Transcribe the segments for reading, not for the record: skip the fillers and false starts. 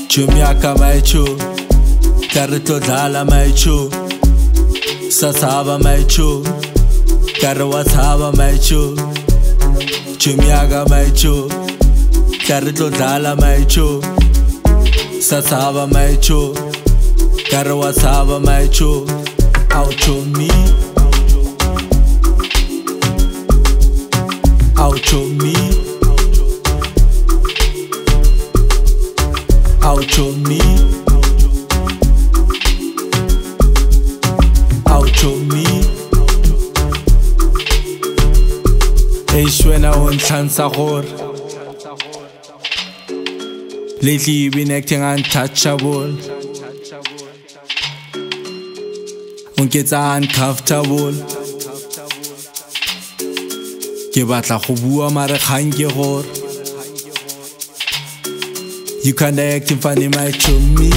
Jumiaka maichu, Karito dala maichu, Sasaba maichu, Karawataba maichu, Jumiaka maichu, Karito dala maichu, Sasaba maichu, Karawataba maichu, out on me, out on me. Out on me, out on me. When I want chansa hor. Lately you've been acting untouchable. When gets uncomfortable. Ke batla go bua mare kgang ke hor. You kinda acting funny, my chummy.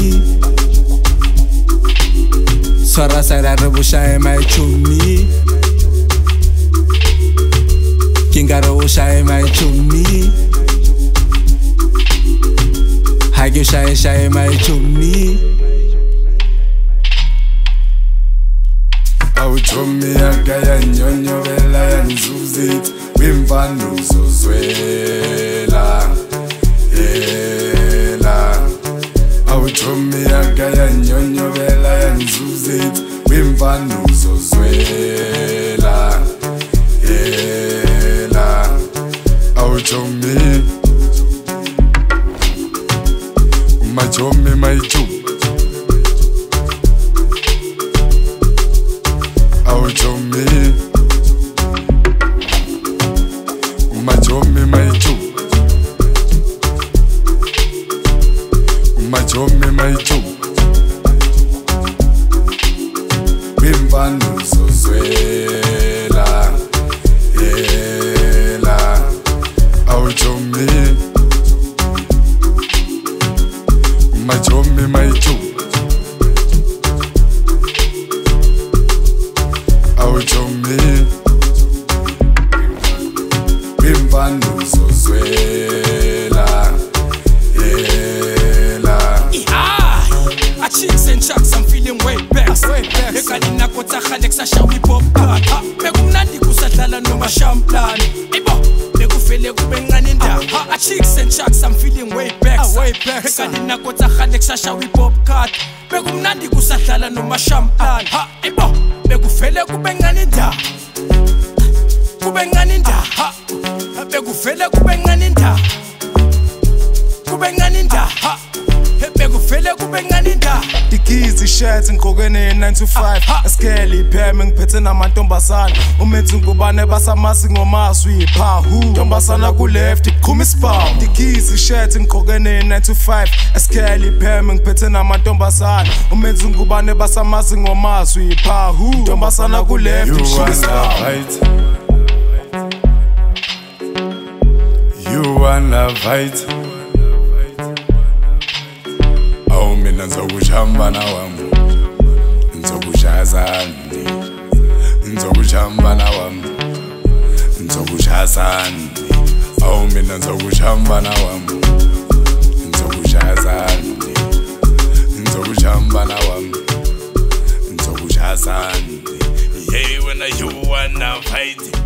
Sora sara rebusha, my chummy. Kingara usha, my chummy. Hagyu shy, my chummy. Au chummy akaya nyonyo vela ya nzuzit. Wimvanu zozwela. Awuchomi akaya nyonyo vela ya nzuzit Wimvanu zozwela Yela Awuchomi Umachomi maichu Awuchomi Umachomi maichu Machomi maichu Wimvanu zozwela Yela Awuchomi Machomi maichu Awuchomi Wimvanu zozwela Chicks and chucks, I'm feeling way back. Ekali nakota khalexa shawi pop card. Bekumnandi kusadlala noma shamplan. Ebo, bekufele kube ngani ndaba. Chicks and chucks, I'm feeling way back. Ekali nakota khalexa shawi pop card. Bekumnandi kusadlala noma shamplan. Ebo, bekufele kube ngani ndaba. Kube ngani ndaba. Bekufele kube ngani ndaba. Kube ngani ndaba. Bekufele kube ngani ndaba. The keys, the shirts, ngigqokene 9 to 5. Askeli pheme ngiphethe namantombazana. Umenzi ngubane basamasi ngomaswi phahu. Ntombazana ku left iqhuma isibhamu. The keys, the shirts, ngigqokene 9 to 5. Askeli pheme ngiphethe namantombazana. Umenzi ngubane basamasi ngomaswi phahu. Ntombazana ku left iqhuma isibhamu. You wanna fight? Mina nzokushamba nawami nzokushazani nzokushamba nawami nzokushazani awu mina nzokushamba nawami nzokushazani nzokushamba nawami nzokushazani hey when you wanna fight